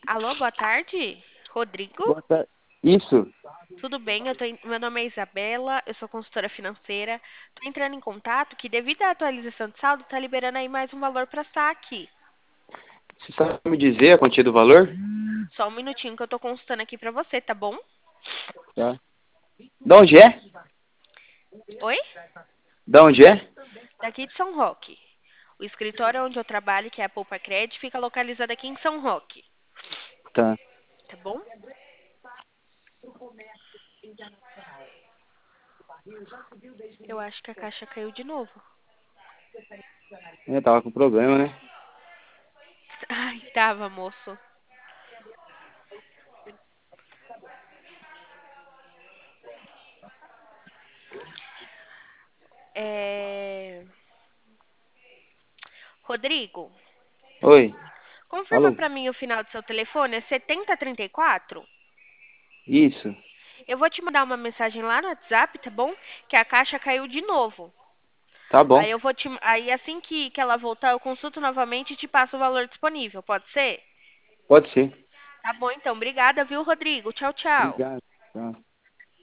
Alô, boa tarde. Rodrigo? Boa tarde. Isso, Tudo bem? Meu nome é Isabela, eu sou consultora financeira. Estou entrando em contato que, devido à atualização de saldo, está liberando aí mais um valor para saque. você sabe me dizer a quantia do valor? Só um minutinho que eu estou consultando aqui para você, tá bom? Tá. Da onde é? Oi? Da onde é? Daqui de São Roque. O escritório onde eu trabalho, que é a Poupa Cred, fica localizado aqui em São Roque, Tá. tá bom? Eu acho que a caixa caiu de novo. Tava com problema, né? Ai, tava, moço. É... Rodrigo, Oi, confirma alô? para mim o final do seu telefone, é 7034? Isso, Eu vou te mandar uma mensagem lá no WhatsApp, tá bom? Que a caixa caiu de novo. tá bom. Aí assim que ela voltar, eu consulto novamente e te passo o valor disponível, pode ser? Pode ser. Tá bom, então. Obrigada, viu, Rodrigo? Tchau, tchau. Obrigado. Tá.